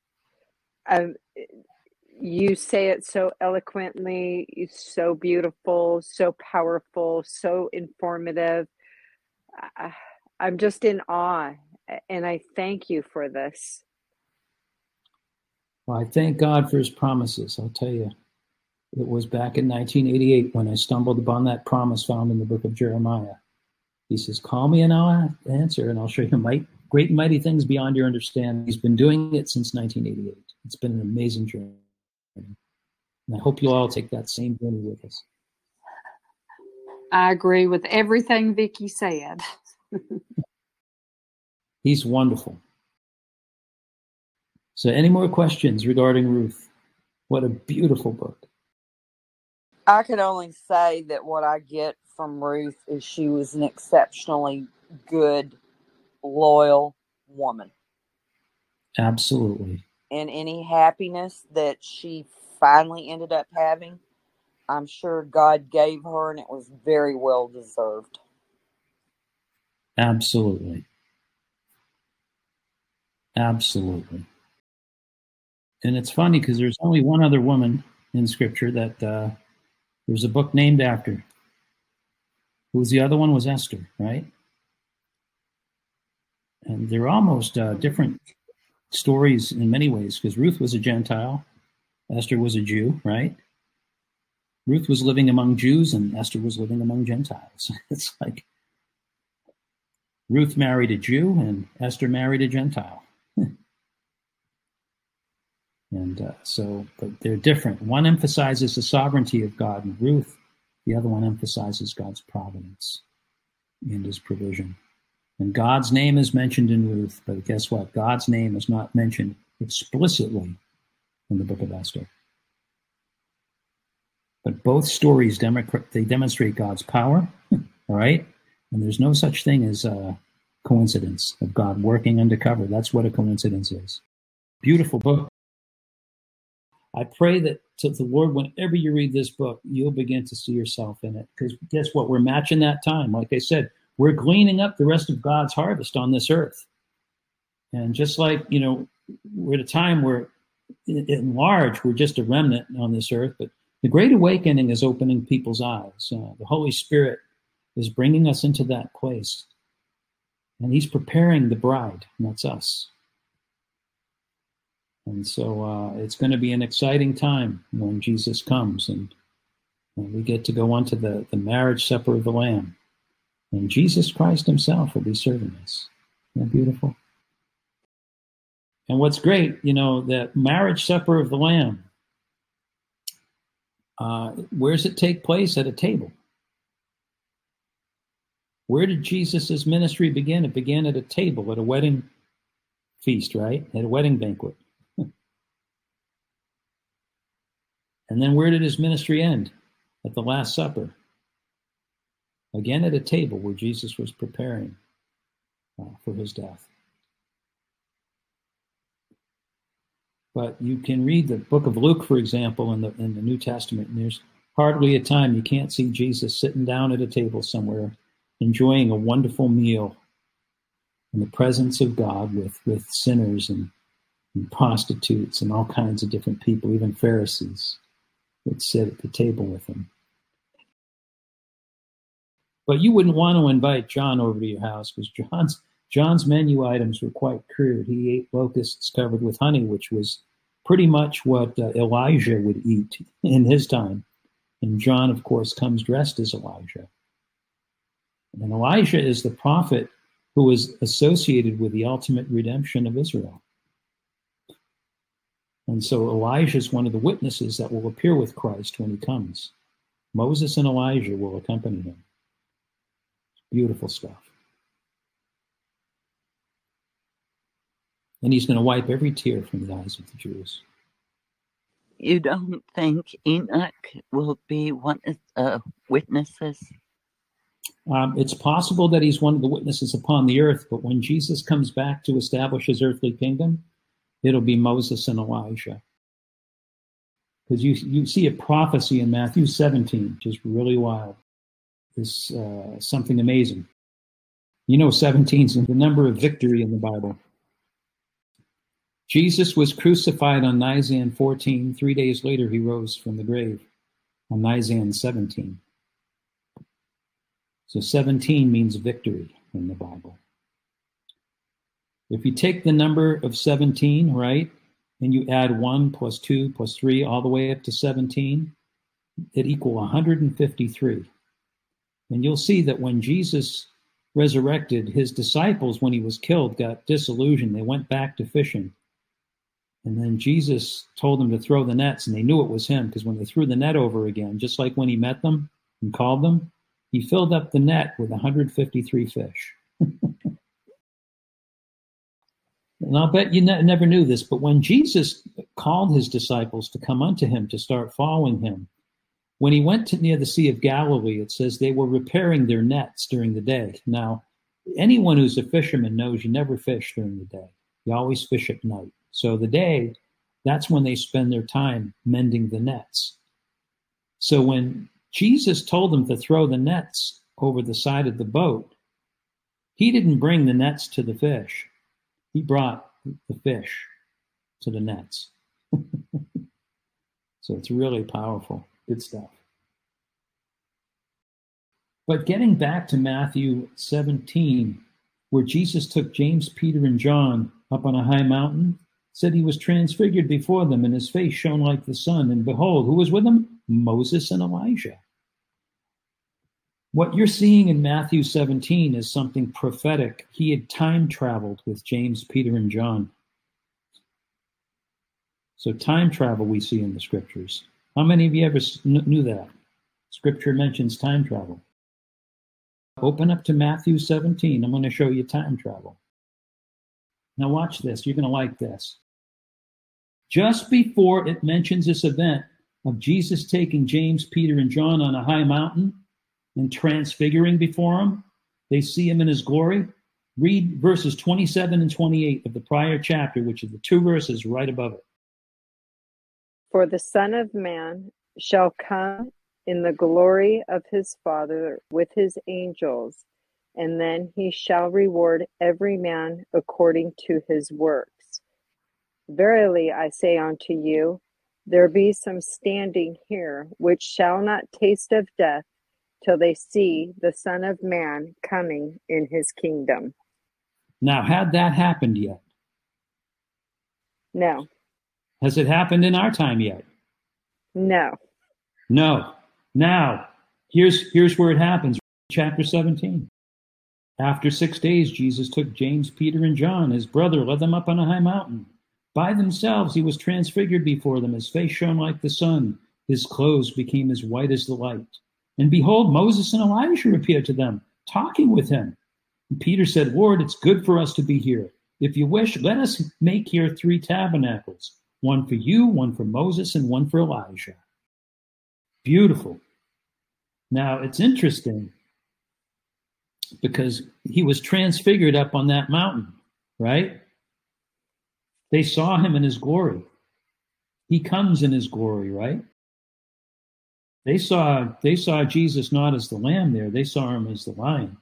You say it so eloquently, so beautiful, so powerful, so informative. I'm just in awe, and I thank you for this. Well, I thank God for his promises. I'll tell you, it was back in 1988 when I stumbled upon that promise found in the book of Jeremiah. He says, call me and I'll answer, and I'll show you great and mighty things beyond your understanding. He's been doing it since 1988. It's been an amazing journey. And I hope you'll all take that same journey with us. I agree with everything Vicki said. He's wonderful. So any more questions regarding Ruth? What a beautiful book. I could only say that what I get from Ruth is she was an exceptionally good, loyal woman. Absolutely. And any happiness that she finally ended up having, I'm sure God gave her, and it was very well deserved. Absolutely. Absolutely. And it's funny because there's only one other woman in Scripture that there's a book named after. Who was the other one? Was Esther, right? And they're almost different stories in many ways, because Ruth was a Gentile, Esther was a Jew, right? Ruth was living among Jews and Esther was living among Gentiles. It's like Ruth married a Jew and Esther married a Gentile. And but they're different. One emphasizes the sovereignty of God in Ruth. The other one emphasizes God's providence and his provision. And God's name is mentioned in Ruth, but guess what? God's name is not mentioned explicitly in the book of Esther. But both stories demonstrate God's power, all right? And there's no such thing as a coincidence of God working undercover. That's what a coincidence is. Beautiful book. I pray that to the Lord, whenever you read this book, you'll begin to see yourself in it. Because guess what? We're matching that time. Like I said, we're gleaning up the rest of God's harvest on this earth. And just like, we're at a time where, in large, we're just a remnant on this earth. But the Great Awakening is opening people's eyes. The Holy Spirit is bringing us into that place. And he's preparing the bride, and that's us. And so it's going to be an exciting time when Jesus comes and we get to go on to the marriage supper of the Lamb. And Jesus Christ himself will be serving us. Isn't that beautiful? And what's great, that marriage supper of the Lamb, where does it take place? At a table. Where did Jesus' ministry begin? It began at a table, at a wedding feast, right? At a wedding banquet. And then where did his ministry end? At the Last Supper. Again at a table where Jesus was preparing for his death. But you can read the book of Luke, for example, in the New Testament, and there's hardly a time you can't see Jesus sitting down at a table somewhere, enjoying a wonderful meal in the presence of God with sinners and prostitutes and all kinds of different people, even Pharisees would sit at the table with him. But you wouldn't want to invite John over to your house because John's menu items were quite crude. He ate locusts covered with honey, which was pretty much what Elijah would eat in his time. And John, of course, comes dressed as Elijah. And Elijah is the prophet who is associated with the ultimate redemption of Israel. And so Elijah is one of the witnesses that will appear with Christ when he comes. Moses and Elijah will accompany him. Beautiful stuff. And he's going to wipe every tear from the eyes of the Jews. You don't think Enoch will be one of the witnesses? It's possible that he's one of the witnesses upon the earth, but when Jesus comes back to establish his earthly kingdom, it'll be Moses and Elijah. Because you see a prophecy in Matthew 17, which is really wild. It's something amazing. 17 is the number of victory in the Bible. Jesus was crucified on Nisan 14. 3 days later, he rose from the grave on Nisan 17. So 17 means victory in the Bible. If you take the number of 17, right, and you add 1 plus 2 plus 3 all the way up to 17, it equals 153. And you'll see that when Jesus resurrected, his disciples, when he was killed, got disillusioned. They went back to fishing. And then Jesus told them to throw the nets, and they knew it was him, because when they threw the net over again, just like when he met them and called them, He filled up the net with 153 fish. And I'll bet you never knew this, but when Jesus called his disciples to come unto him to start following him, when he went to near the Sea of Galilee, it says they were repairing their nets during the day. Now, anyone who's a fisherman knows you never fish during the day. You always fish at night. So the day, that's when they spend their time mending the nets. So when Jesus told them to throw the nets over the side of the boat, he didn't bring the nets to the fish. He brought the fish to the nets. So it's really powerful. Good stuff. But getting back to Matthew 17, where Jesus took James, Peter, and John up on a high mountain, said he was transfigured before them, and his face shone like the sun. And behold, who was with him? Moses and Elijah. What you're seeing in Matthew 17 is something prophetic. He had time traveled with James, Peter, and John. So time travel we see in the scriptures. How many of you ever knew that? Scripture mentions time travel. Open up to Matthew 17. I'm going to show you time travel. Now watch this. You're going to like this. Just before it mentions this event of Jesus taking James, Peter, and John on a high mountain and transfiguring before him, they see him in his glory. Read verses 27 and 28 of the prior chapter, which are the two verses right above it. For the Son of Man shall come in the glory of his Father with his angels, and then he shall reward every man according to his works. Verily I say unto you, there be some standing here which shall not taste of death till they see the Son of Man coming in his kingdom. Now, had that happened yet? No. Has it happened in our time yet? No. No. Now, here's where it happens. Chapter 17. After 6 days, Jesus took James, Peter, and John, his brother, led them up on a high mountain. By themselves he was transfigured before them. His face shone like the sun. His clothes became as white as the light. And behold, Moses and Elijah appeared to them, talking with him. And Peter said, Lord, it's good for us to be here. If you wish, let us make here 3 tabernacles, one for you, one for Moses, and one for Elijah. Beautiful. Now, it's interesting because he was transfigured up on that mountain, right? They saw him in his glory. He comes in his glory, right? They saw Jesus not as the lamb there. They saw him as the lion.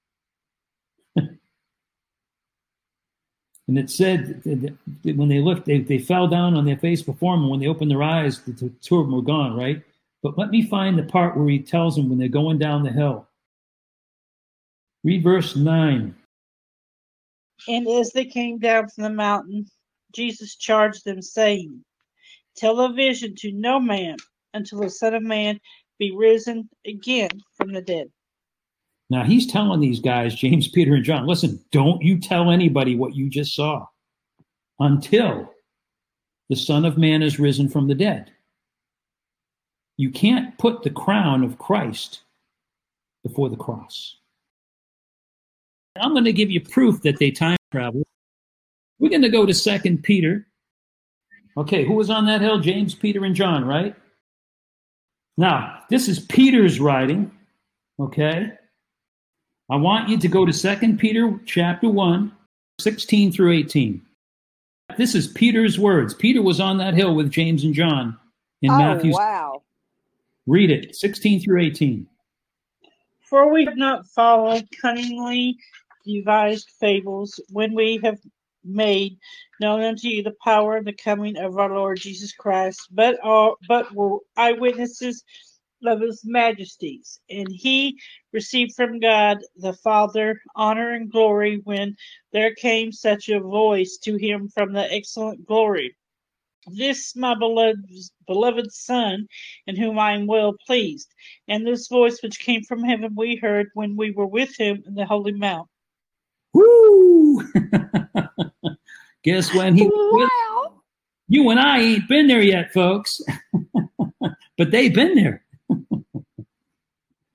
And it said that when they looked, they fell down on their face before him. And when they opened their eyes, the two of them were gone, right? But let me find the part where he tells them when they're going down the hill. Read verse 9. And as they came down from the mountain, Jesus charged them, saying, Tell a vision to no man until the Son of Man be risen again from the dead. Now he's telling these guys, James, Peter, and John, listen, don't you tell anybody what you just saw until the Son of Man is risen from the dead. You can't put the crown of Christ before the cross. I'm going to give you proof that they time traveled. We're going to go to 2 Peter. Okay, who was on that hill? James, Peter, and John, right? Now, this is Peter's writing, okay? I want you to go to 2 Peter chapter 1, 16 through 18. This is Peter's words. Peter was on that hill with James and John in Matthew. Wow. Read it, 16 through 18. For we have not followed cunningly devised fables when we have made known unto you the power of the coming of our Lord Jesus Christ, but were eyewitnesses of his majesties. And he received from God the Father honor and glory when there came such a voice to him from the excellent glory. This my beloved Son, in whom I am well pleased. And this voice which came from heaven we heard when we were with him in the holy mount. Woo! Guess when he was with you and I ain't been there yet, folks. But they've been there.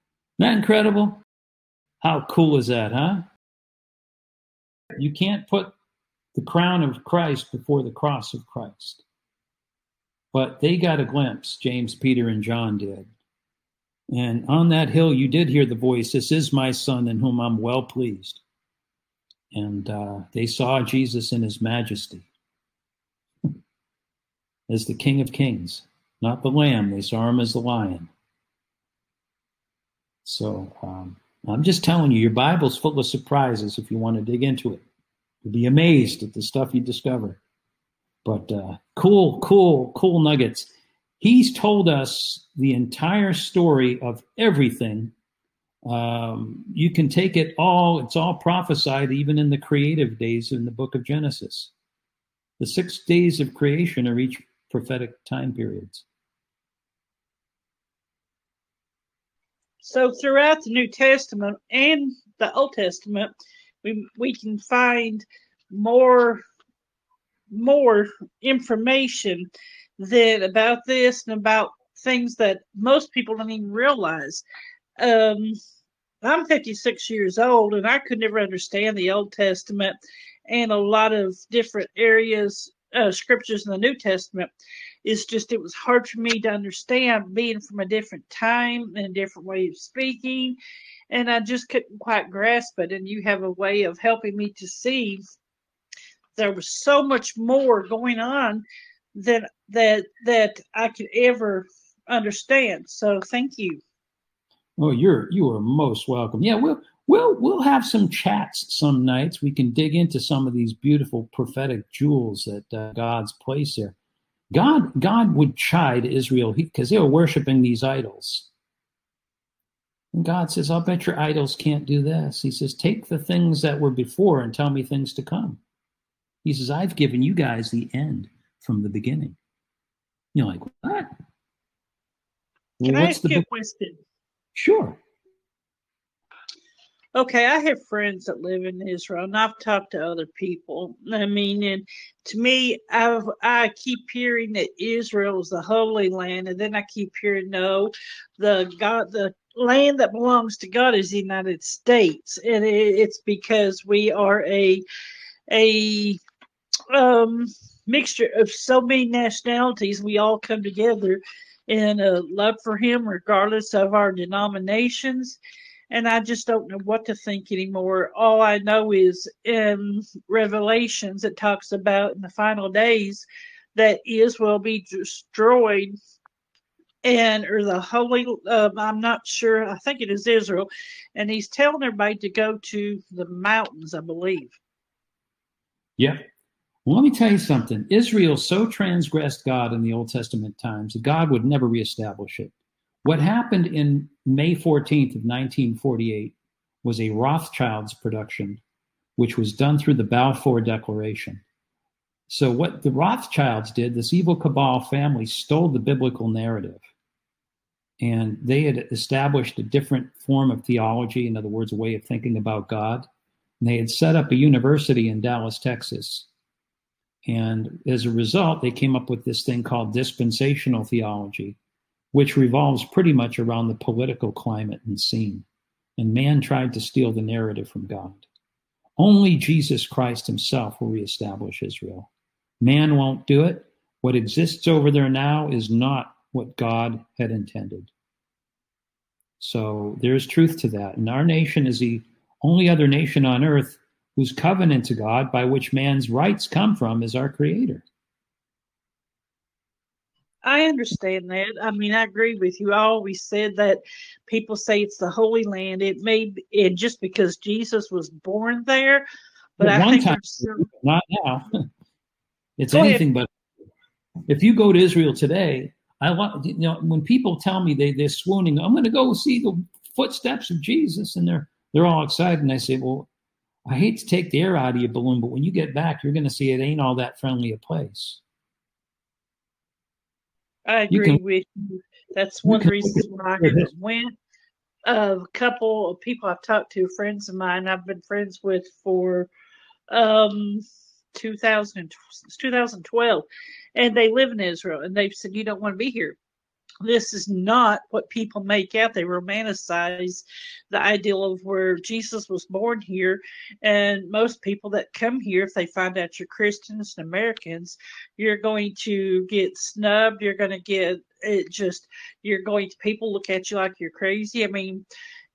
that incredible? How cool is that, huh? You can't put the crown of Christ before the cross of Christ. But they got a glimpse, James, Peter, and John did. And on that hill, you did hear the voice, "This is my son in whom I'm well pleased." And they saw Jesus in his majesty as the King of Kings, not the Lamb. They saw him as the Lion. So I'm just telling you, your Bible's full of surprises if you want to dig into it. You'll be amazed at the stuff you discover. But cool nuggets. He's told us the entire story of everything. You can take it all, it's all prophesied even in the creative days in the book of Genesis. The 6 days of creation are each prophetic time periods. So throughout the New Testament and the Old Testament, we can find more information than about this and about things that most people don't even realize. I'm 56 years old, and I could never understand the Old Testament and a lot of different areas, scriptures in the New Testament. It was hard for me to understand, being from a different time and a different way of speaking, and I just couldn't quite grasp it. And you have a way of helping me to see there was so much more going on that I could ever understand. So thank you. Oh, you are most welcome. Yeah, we'll have some chats some nights. We can dig into some of these beautiful prophetic jewels that God's placed there. God would chide Israel because they were worshiping these idols. And God says, "I'll bet your idols can't do this." He says, "Take the things that were before and tell me things to come." He says, "I've given you guys the end from the beginning." You're like, "What?" Can I ask you a question? Sure. Okay, I have friends that live in Israel, and I've talked to other people. I mean, and to me, I keep hearing that Israel is the Holy Land, and then I keep hearing no, the land that belongs to God is the United States, and it's because we are a mixture of so many nationalities. We all come together in a love for Him, regardless of our denominations. And I just don't know what to think anymore. All I know is in Revelations, it talks about in the final days that Israel will be destroyed, or the holy, I'm not sure, I think it is Israel, and he's telling everybody to go to the mountains, I believe. Yeah. Well, let me tell you something. Israel so transgressed God in the Old Testament times that God would never reestablish it. What happened in May 14th of 1948 was a Rothschild's production, which was done through the Balfour Declaration. So what the Rothschilds did, this evil cabal family stole the biblical narrative, and they had established a different form of theology, in other words, a way of thinking about God. And they had set up a university in Dallas, Texas. And as a result, they came up with this thing called dispensational theology, which revolves pretty much around the political climate and scene. And man tried to steal the narrative from God. Only Jesus Christ himself will reestablish Israel. Man won't do it. What exists over there now is not what God had intended. So there's truth to that. And our nation is the only other nation on earth whose covenant to God, by which man's rights come from, is our Creator. I understand that. I mean, I agree with you. I always said that people say it's the Holy Land. It may be, just because Jesus was born there, but At I one think time, there's still... not now. It's Go anything ahead. but. If you go to Israel today, when people tell me they're swooning, I'm going to go see the footsteps of Jesus, and they're all excited, and I say, well, I hate to take the air out of your balloon, but when you get back, you're going to see it ain't all that friendly a place. I agree with you. That's one of the reasons why I haven't went. A couple of people I've talked to, friends of mine, I've been friends with for 2012, and they live in Israel, and they've said, you don't want to be here. this is not what people make out. They romanticize the ideal of where Jesus was born here. And most people that come here, if they find out you're Christians and Americans, you're going to get snubbed. You're going to get it just, you're going to, people look at you like you're crazy. I mean,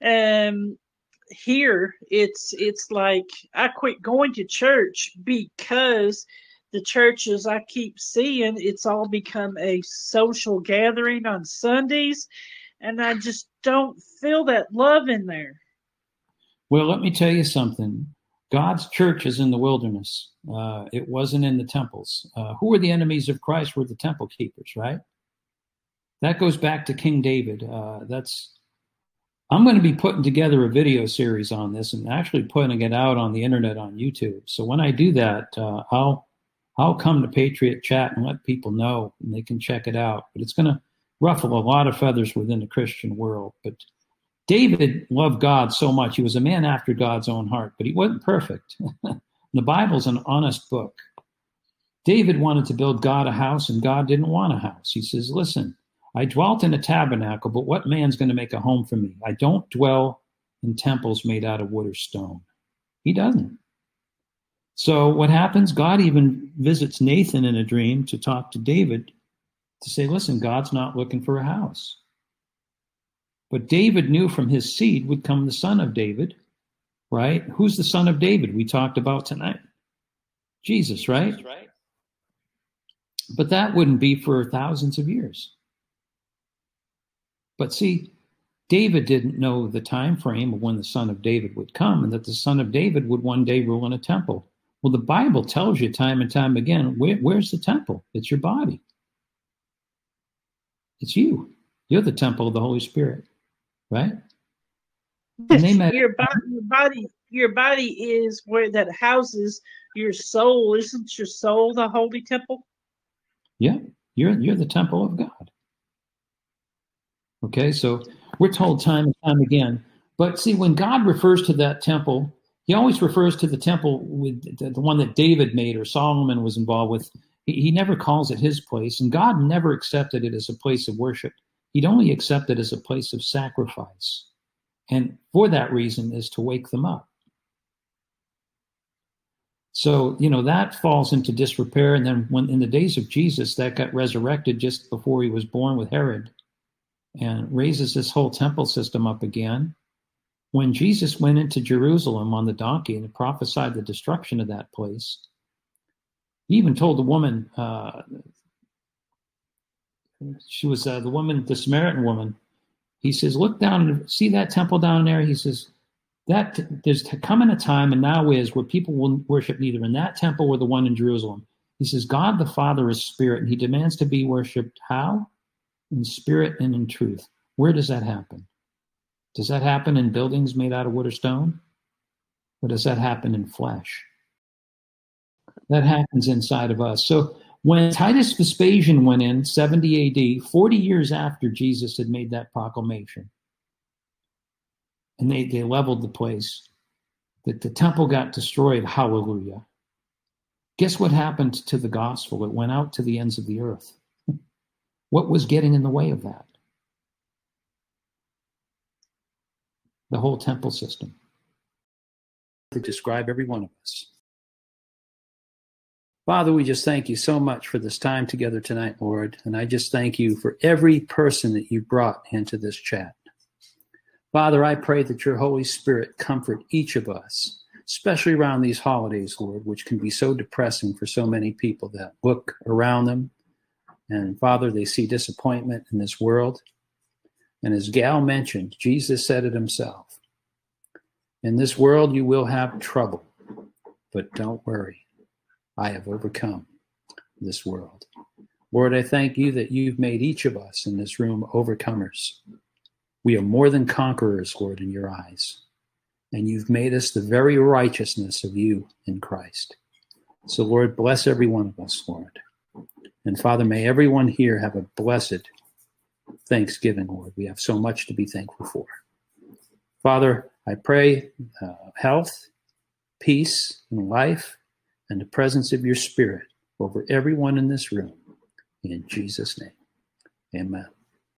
here it's like I quit going to church because the churches I keep seeing, it's all become a social gathering on Sundays, and I just don't feel that love in there. Well, let me tell you something. God's church is in the wilderness. It wasn't in the temples. Who were the enemies of Christ? Were the temple keepers, right? That goes back to King David. I'm going to be putting together a video series on this and actually putting it out on the internet on YouTube. So when I do that, I'll come to Patriot Chat and let people know, and they can check it out. But it's going to ruffle a lot of feathers within the Christian world. But David loved God so much. He was a man after God's own heart, but he wasn't perfect. The Bible's an honest book. David wanted to build God a house, and God didn't want a house. He says, listen, I dwelt in a tabernacle, but what man's going to make a home for me? I don't dwell in temples made out of wood or stone. He doesn't. So what happens? God even visits Nathan in a dream to talk to David to say, listen, God's not looking for a house. But David knew from his seed would come the son of David, right? Who's the son of David we talked about tonight? Jesus, right? But that wouldn't be for thousands of years. But see, David didn't know the time frame of when the son of David would come and that the son of David would one day rule in a temple. Well, the Bible tells you time and time again, where's the temple? It's your body. It's you. You're the temple of the Holy Spirit, right? And they met your body is where that houses your soul. Isn't your soul the holy temple? Yeah, you're the temple of God. Okay, so we're told time and time again. But see, when God refers to that temple, he always refers to the temple with the one that David made or Solomon was involved with. He never calls it his place, and God never accepted it as a place of worship. He'd only accept it as a place of sacrifice. And for that reason is to wake them up. So, that falls into disrepair. And then when in the days of Jesus, that got resurrected just before he was born with Herod and raises this whole temple system up again. When Jesus went into Jerusalem on the donkey and prophesied the destruction of that place, he even told the woman, she was the woman, the Samaritan woman, he says, look down and see that temple down there? He says, that there's coming a time, and now is, where people will worship neither in that temple or the one in Jerusalem. He says, God the Father is spirit, and he demands to be worshipped how? In spirit and in truth. Where does that happen? Does that happen in buildings made out of wood or stone? Or does that happen in flesh? That happens inside of us. So when Titus Vespasian went in 70 AD, 40 years after Jesus had made that proclamation, and they leveled the place, that the temple got destroyed, hallelujah. Guess what happened to the gospel? It went out to the ends of the earth. What was getting in the way of that? The whole temple system. To describe every one of us. Father, we just thank you so much for this time together tonight, Lord. And I just thank you for every person that you brought into this chat. Father, I pray that your Holy Spirit comfort each of us, especially around these holidays, Lord, which can be so depressing for so many people that look around them. And Father, they see disappointment in this world. And as Gal mentioned, Jesus said it himself. In this world you will have trouble, but don't worry. I have overcome this world. Lord, I thank you that you've made each of us in this room overcomers. We are more than conquerors, Lord, in your eyes. And you've made us the very righteousness of you in Christ. So, Lord, bless every one of us, Lord. And Father, may everyone here have a blessed Thanksgiving, Lord. We have so much to be thankful for. Father, I pray health, peace, and life, and the presence of your Spirit over everyone in this room. In Jesus' name, amen.